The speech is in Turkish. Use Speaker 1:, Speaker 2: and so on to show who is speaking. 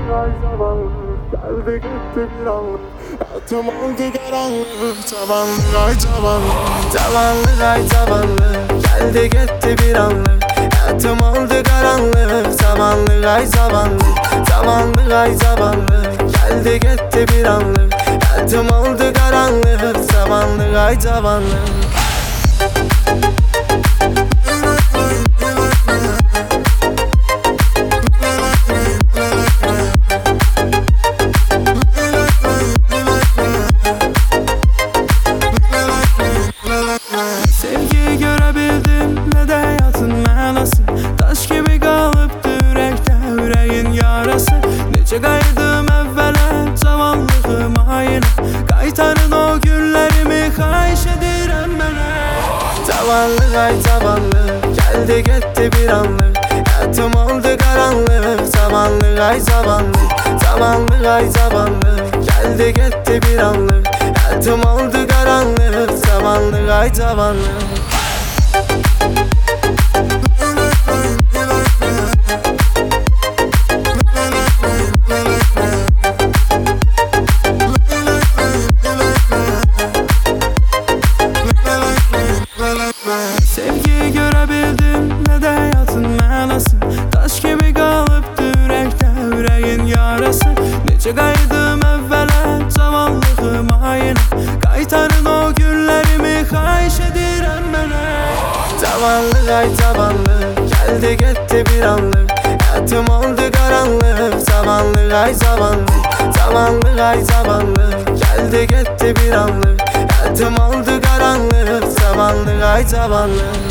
Speaker 1: ay zavallı, geldi gitti bir anlık. Hayatım oldu karanlık, zavallı ay zavallı. Zavallı ay zavallı, geldi gitti bir anlık. Hayatım oldu karanlık, zavallı ay zavallı. Zavallı ay zavallı, geldi gitti bir anlık. Hayatım oldu karanlık, zavallı ay zavallı.
Speaker 2: Sevgiyi görebildim ne de hayatın mənası. Taş gibi kalıptı yürekte yüreğin yarası. Nece qayıdım evvələ zavallığıma yine. Qaytarın o günlerimi xahiş edirəm mənə.
Speaker 1: Zavallı ay zavallı, geldi gitti bir anlık. Hayatım oldu karanlık, zavallı ay zavallı. Zavallı ay zavallı, geldi gitti bir anlık. Hayatım oldu karanlık, zavallı ay zavallı.
Speaker 2: Sevgiyi görebildim ne de hayatın mənası. Taş gibi kalıptı yürekte yüreğin yarası. Nece qayıdım evvələ zavallığıma yine. Qaytarın o günlerimi xahiş edirəm mənə.
Speaker 1: Zavallı ay zavallı, geldi gitti bir anlık. Hayatım oldu karanlık, zavallı ay zavallı. Zavallı ay zavallı, geldi gitti bir anlık. Hayatım oldu karanlık, zavallı ay zavallı.